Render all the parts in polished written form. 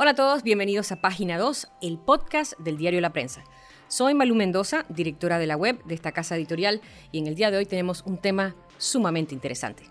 Hola a todos, bienvenidos a Página 2, el podcast del diario La Prensa. Soy Malú Mendoza, directora de la web de esta casa editorial, y en el día de hoy tenemos un tema sumamente interesante.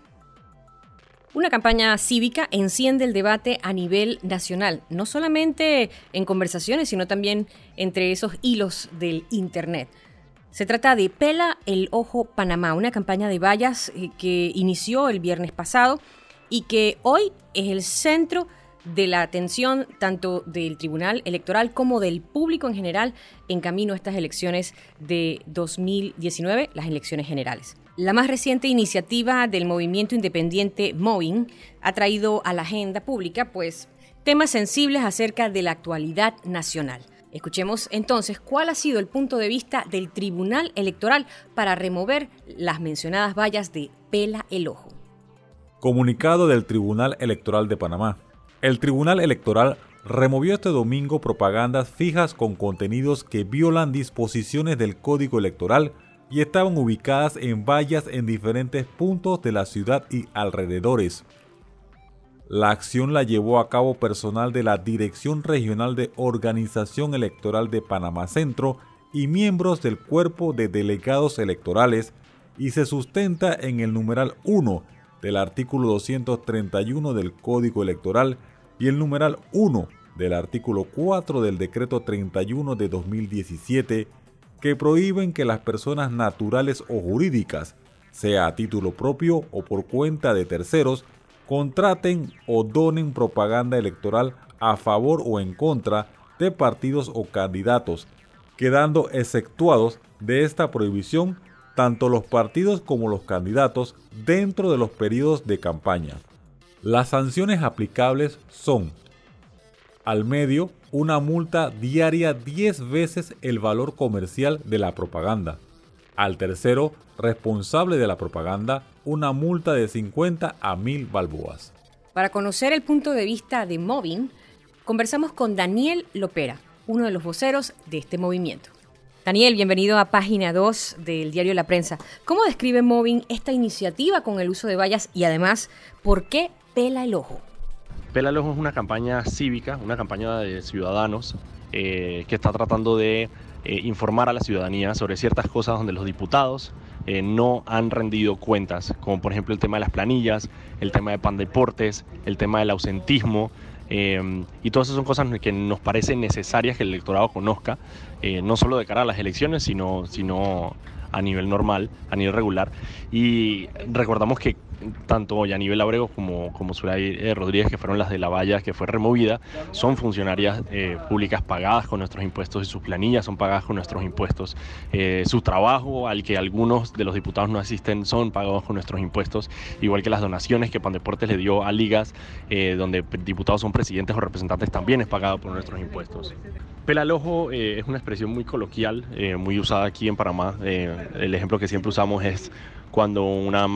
Una campaña cívica enciende el debate a nivel nacional, no solamente en conversaciones, sino también entre esos hilos del Internet. Se trata de Pela el Ojo Panamá, una campaña de vallas que inició el viernes pasado y que hoy es el centro de la atención tanto del Tribunal Electoral como del público en general en camino a estas elecciones de 2019, las elecciones generales. La más reciente iniciativa del movimiento independiente Movin ha traído a la agenda pública temas sensibles acerca de la actualidad nacional. Escuchemos entonces cuál ha sido el punto de vista del Tribunal Electoral para remover las mencionadas vallas de Pela el Ojo. Comunicado del Tribunal Electoral de Panamá. El Tribunal Electoral removió este domingo propagandas fijas con contenidos que violan disposiciones del Código Electoral y estaban ubicadas en vallas en diferentes puntos de la ciudad y alrededores. La acción la llevó a cabo personal de la Dirección Regional de Organización Electoral de Panamá Centro y miembros del Cuerpo de Delegados Electorales y se sustenta en el numeral 1 del artículo 231 del Código Electoral y el numeral 1 del artículo 4 del Decreto 31 de 2017, que prohíben que las personas naturales o jurídicas, sea a título propio o por cuenta de terceros, contraten o donen propaganda electoral a favor o en contra de partidos o candidatos, quedando exceptuados de esta prohibición tanto los partidos como los candidatos dentro de los periodos de campaña. Las sanciones aplicables son: al medio, una multa diaria 10 veces el valor comercial de la propaganda. Al tercero, responsable de la propaganda, una multa de 50 a 1.000 balboas. Para conocer el punto de vista de Movin, conversamos con Daniel Lopera, uno de los voceros de este movimiento. Daniel, bienvenido a Página 2 del diario La Prensa. ¿Cómo describe Movin esta iniciativa con el uso de vallas y además, por qué Pela el Ojo? Pela el Ojo es una campaña cívica, una campaña de ciudadanos que está tratando de informar a la ciudadanía sobre ciertas cosas donde los diputados no han rendido cuentas, como por ejemplo el tema de las planillas, el tema de Pandeportes, el tema del ausentismo. Y todas esas son cosas que nos parecen necesarias que el electorado conozca, no solo de cara a las elecciones, sino a nivel normal, a nivel regular. Y recordamos que tanto Yanivel Abrego como Zulay Rodríguez, que fueron las de la valla que fue removida, son funcionarias públicas pagadas con nuestros impuestos y sus planillas son pagadas con nuestros impuestos. Su trabajo, al que algunos de los diputados no asisten, son pagados con nuestros impuestos, igual que las donaciones que Pandeportes le dio a ligas donde diputados son presidentes o representantes, también es pagado por nuestros impuestos. Pela el Ojo es una expresión muy coloquial, muy usada aquí en Panamá. El ejemplo que siempre usamos es cuando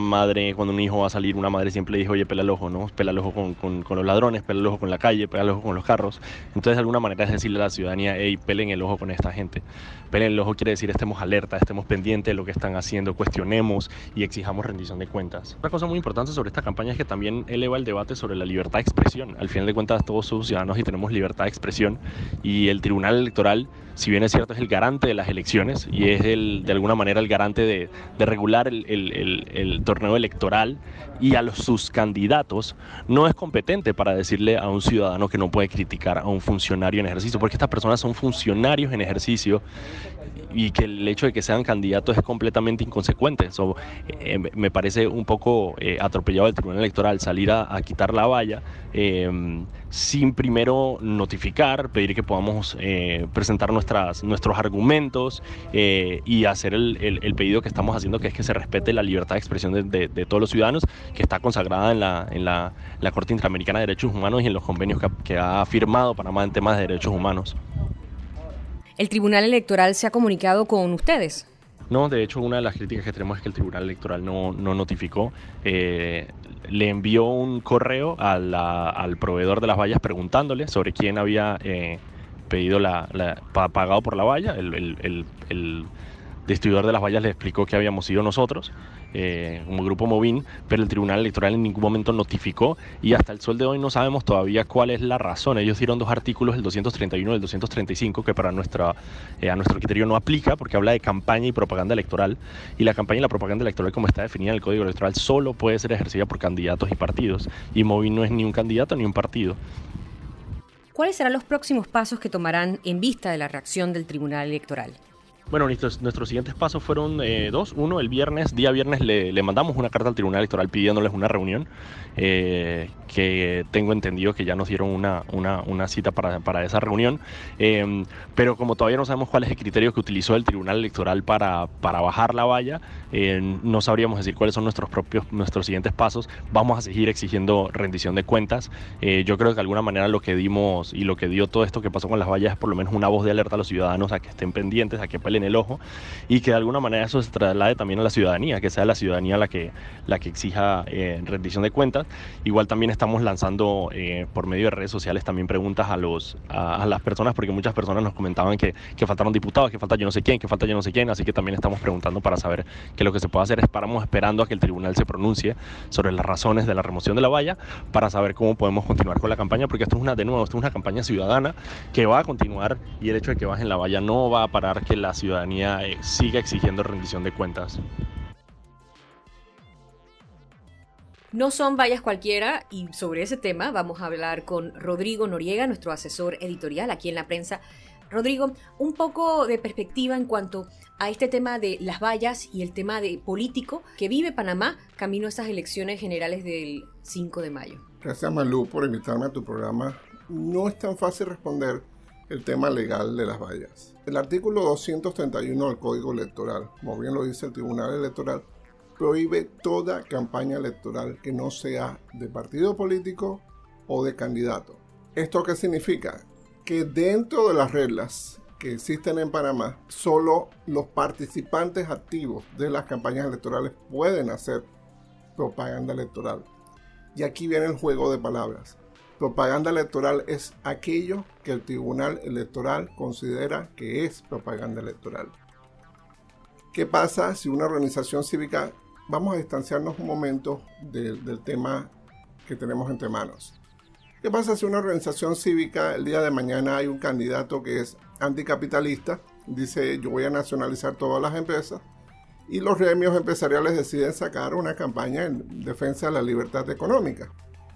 un hijo va a salir, una madre siempre le dice: oye, pela el ojo, ¿no? Pela el ojo con los ladrones, pela el ojo con la calle, pela el ojo con los carros. Entonces, de alguna manera es decirle a la ciudadanía: hey, pelen el ojo con esta gente. Pelen el ojo quiere decir estemos alerta, estemos pendientes de lo que están haciendo, cuestionemos y exijamos rendición de cuentas. Otra cosa muy importante sobre esta campaña es que también eleva el debate sobre la libertad de expresión. Al final de cuentas, todos somos ciudadanos y tenemos libertad de expresión, y el Tribunal Electoral, si bien es cierto, es el garante de las elecciones y es de alguna manera el garante de regular el torneo electoral, y a sus candidatos no es competente para decirle a un ciudadano que no puede criticar a un funcionario en ejercicio, porque estas personas son funcionarios en ejercicio y que el hecho de que sean candidatos es completamente inconsecuente. Me parece un poco atropellado del Tribunal Electoral salir a quitar la valla sin primero notificar, pedir que podamos presentar nuestros argumentos y hacer el pedido que estamos haciendo, que es que se respete la libertad de expresión de todos los ciudadanos, que está consagrada en la Corte Interamericana de Derechos Humanos y en los convenios que ha firmado Panamá en temas de derechos humanos. ¿El Tribunal Electoral se ha comunicado con ustedes? No, de hecho, una de las críticas que tenemos es que el Tribunal Electoral no notificó. Le envió un correo al proveedor de las vallas preguntándole sobre quién había pedido pagado por la valla. El distribuidor de las vallas le explicó que habíamos sido nosotros, como Grupo Movín, pero el Tribunal Electoral en ningún momento notificó y hasta el sol de hoy no sabemos todavía cuál es la razón. Ellos dieron dos artículos, el 231 y el 235, que para a nuestro criterio no aplica porque habla de campaña y propaganda electoral, y la campaña y la propaganda electoral, como está definida en el Código Electoral, solo puede ser ejercida por candidatos y partidos, y Movín no es ni un candidato ni un partido. ¿Cuáles serán los próximos pasos que tomarán en vista de la reacción del Tribunal Electoral? Bueno, nuestros siguientes pasos fueron dos. Uno, día viernes le mandamos una carta al Tribunal Electoral pidiéndoles una reunión, que tengo entendido que ya nos dieron una cita para esa reunión, pero como todavía no sabemos cuál es el criterio que utilizó el Tribunal Electoral para bajar la valla, no sabríamos decir cuáles son nuestros siguientes pasos. Vamos a seguir exigiendo rendición de cuentas. Yo creo que de alguna manera lo que dimos y lo que dio todo esto que pasó con las vallas es por lo menos una voz de alerta a los ciudadanos a que estén pendientes, a que peleen el ojo, y que de alguna manera eso se traslade también a la ciudadanía, que sea la ciudadanía la que exija rendición de cuentas. Igual también estamos lanzando por medio de redes sociales también preguntas a las personas, porque muchas personas nos comentaban que faltaron diputados, que falta yo no sé quién, que falta yo no sé quién, así que también estamos preguntando para saber que lo que se puede hacer es esperando a que el tribunal se pronuncie sobre las razones de la remoción de la valla para saber cómo podemos continuar con la campaña, porque esto es una campaña ciudadana que va a continuar, y el hecho de que bajen la valla no va a parar que la ciudadanía siga exigiendo rendición de cuentas. No son vallas cualquiera, y sobre ese tema vamos a hablar con Rodrigo Noriega, nuestro asesor editorial aquí en La Prensa. Rodrigo, un poco de perspectiva en cuanto a este tema de las vallas y el tema de político que vive Panamá camino a esas elecciones generales del 5 de mayo. Gracias, Malú, por invitarme a tu programa. No es tan fácil responder el tema legal de las vallas. El artículo 231 del Código Electoral, como bien lo dice el Tribunal Electoral, prohíbe toda campaña electoral que no sea de partido político o de candidato. ¿Esto qué significa? Que dentro de las reglas que existen en Panamá, solo los participantes activos de las campañas electorales pueden hacer propaganda electoral. Y aquí viene el juego de palabras. Propaganda electoral es aquello que el Tribunal Electoral considera que es propaganda electoral. ¿Qué pasa si una organización cívica, vamos a distanciarnos un momento del tema que tenemos entre manos? ¿Qué pasa si una organización cívica el día de mañana hay un candidato que es anticapitalista, dice yo voy a nacionalizar todas las empresas, y los gremios empresariales deciden sacar una campaña en defensa de la libertad económica?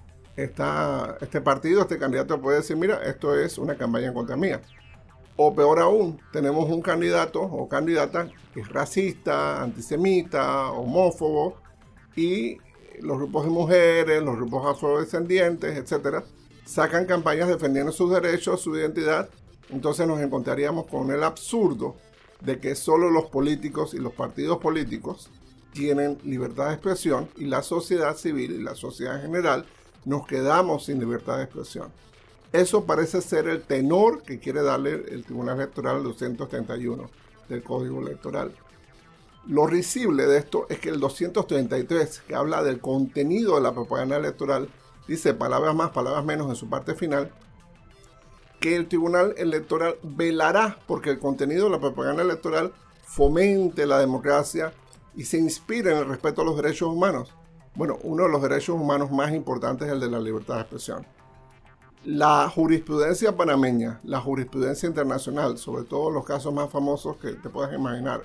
Este partido, este candidato puede decir, mira, esto es una campaña en contra mía. O peor aún, tenemos un candidato o candidata que es racista, antisemita, homófobo, y los grupos de mujeres, los grupos afrodescendientes, etcétera, sacan campañas defendiendo sus derechos, su identidad. Entonces nos encontraríamos con el absurdo de que solo los políticos y los partidos políticos tienen libertad de expresión, y la sociedad civil y la sociedad en general nos quedamos sin libertad de expresión. Eso parece ser el tenor que quiere darle el Tribunal Electoral 231 del Código Electoral. Lo risible de esto es que el 233, que habla del contenido de la propaganda electoral, dice palabras más, palabras menos en su parte final, que el Tribunal Electoral velará porque el contenido de la propaganda electoral fomente la democracia y se inspire en el respeto a los derechos humanos. Bueno, uno de los derechos humanos más importantes es el de la libertad de expresión. La jurisprudencia panameña, la jurisprudencia internacional, sobre todo los casos más famosos que te puedas imaginar,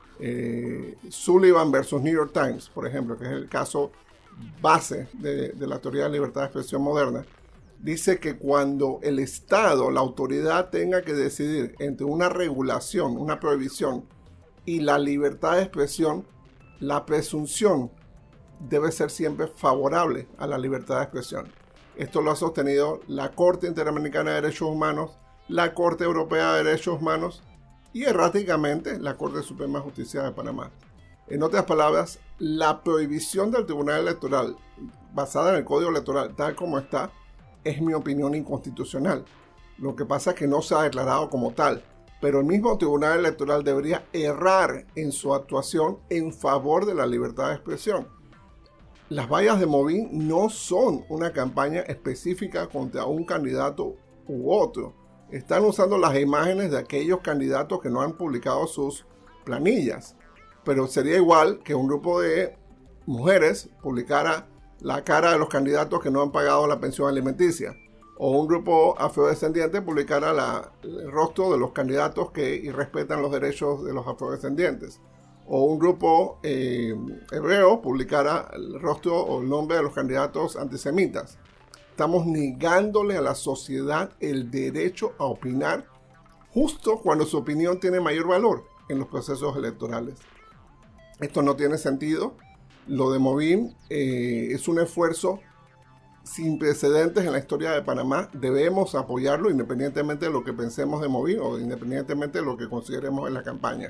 Sullivan versus New York Times, por ejemplo, que es el caso base de la teoría de libertad de expresión moderna, dice que cuando el Estado, la autoridad, tenga que decidir entre una regulación, una prohibición y la libertad de expresión, la presunción debe ser siempre favorable a la libertad de expresión. Esto lo ha sostenido la Corte Interamericana de Derechos Humanos, la Corte Europea de Derechos Humanos y erráticamente la Corte Suprema de Justicia de Panamá. En otras palabras, la prohibición del Tribunal Electoral basada en el Código Electoral tal como está es, mi opinión, inconstitucional. Lo que pasa es que no se ha declarado como tal, pero el mismo Tribunal Electoral debería errar en su actuación en favor de la libertad de expresión. Las vallas de Movín no son una campaña específica contra un candidato u otro. Están usando las imágenes de aquellos candidatos que no han publicado sus planillas. Pero sería igual que un grupo de mujeres publicara la cara de los candidatos que no han pagado la pensión alimenticia, o un grupo afrodescendiente publicara el rostro de los candidatos que irrespetan los derechos de los afrodescendientes, o un grupo hebreo publicara el rostro o el nombre de los candidatos antisemitas. Estamos negándole a la sociedad el derecho a opinar justo cuando su opinión tiene mayor valor en los procesos electorales. Esto no tiene sentido. Lo de Movín es un esfuerzo sin precedentes en la historia de Panamá. Debemos apoyarlo independientemente de lo que pensemos de Movín o independientemente de lo que consideremos en la campaña.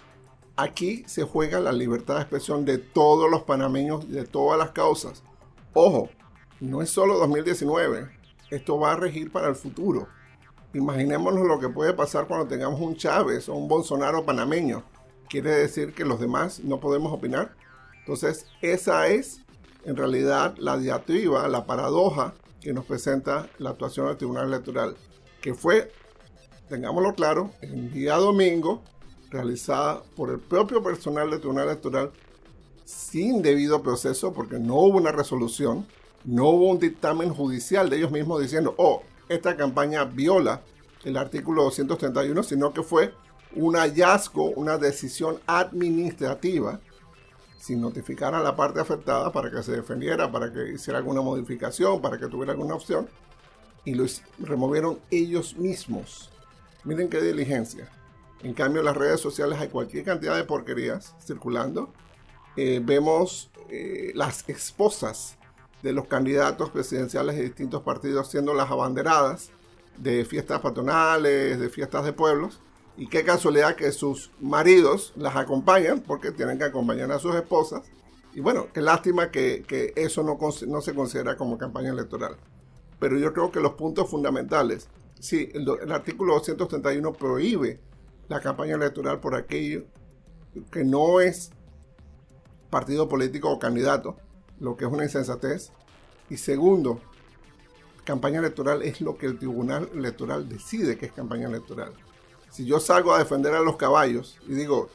Aquí se juega la libertad de expresión de todos los panameños y de todas las causas. Ojo, no es solo 2019. Esto va a regir para el futuro. Imaginémonos lo que puede pasar cuando tengamos un Chávez o un Bolsonaro panameño. ¿Quiere decir que los demás no podemos opinar? Entonces, esa es en realidad la diatriba, la paradoja que nos presenta la actuación del Tribunal Electoral, que fue, tengámoslo claro, el día domingo, realizada por el propio personal del Tribunal Electoral sin debido proceso, porque no hubo una resolución, no hubo un dictamen judicial de ellos mismos diciendo, esta campaña viola el artículo 231, sino que fue un hallazgo, una decisión administrativa, sin notificar a la parte afectada para que se defendiera, para que hiciera alguna modificación, para que tuviera alguna opción, y lo removieron ellos mismos. Miren qué diligencia. En cambio, en las redes sociales hay cualquier cantidad de porquerías circulando. Vemos las esposas de los candidatos presidenciales de distintos partidos siendo las abanderadas de fiestas patronales, de fiestas de pueblos. Y qué casualidad que sus maridos las acompañan, porque tienen que acompañar a sus esposas. Y bueno, qué lástima que eso no se considera como campaña electoral. Pero yo creo que los puntos fundamentales, sí, el artículo 231 prohíbe la campaña electoral por aquello que no es partido político o candidato, lo que es una insensatez. Y segundo, campaña electoral es lo que el Tribunal Electoral decide que es campaña electoral. Si yo salgo a defender a los caballos y digo,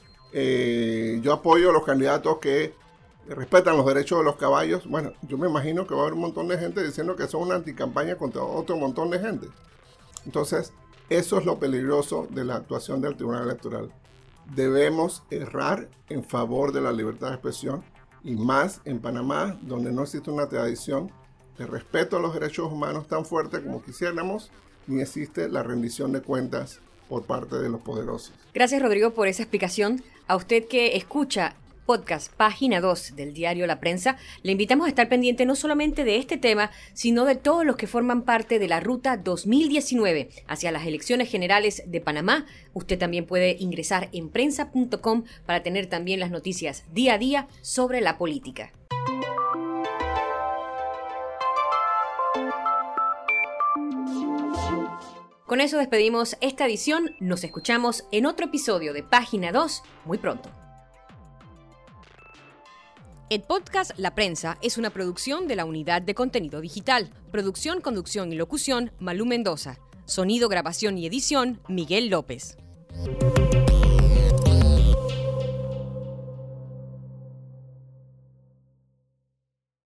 yo apoyo a los candidatos que respetan los derechos de los caballos, bueno, yo me imagino que va a haber un montón de gente diciendo que son una anticampaña contra otro montón de gente. Entonces, eso es lo peligroso de la actuación del Tribunal Electoral. Debemos errar en favor de la libertad de expresión, y más en Panamá, donde no existe una tradición de respeto a los derechos humanos tan fuerte como quisiéramos, ni existe la rendición de cuentas por parte de los poderosos. Gracias, Rodrigo, por esa explicación. A usted que escucha podcast Página 2 del diario La Prensa, le invitamos a estar pendiente no solamente de este tema, sino de todos los que forman parte de la Ruta 2019 hacia las elecciones generales de Panamá. Usted también puede ingresar en prensa.com para tener también las noticias día a día sobre la política. Con eso despedimos esta edición. Nos escuchamos en otro episodio de Página 2 muy pronto. El podcast La Prensa es una producción de la Unidad de Contenido Digital. Producción, conducción y locución, Malú Mendoza. Sonido, grabación y edición, Miguel López.